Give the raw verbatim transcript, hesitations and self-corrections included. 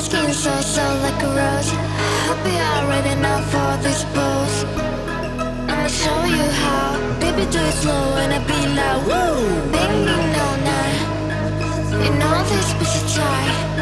skin so soft like a rose. Hope you are ready now for this pose. I'ma show you how. Baby, do it slow and I be like woo. Banging all night. You know this bitch is tight.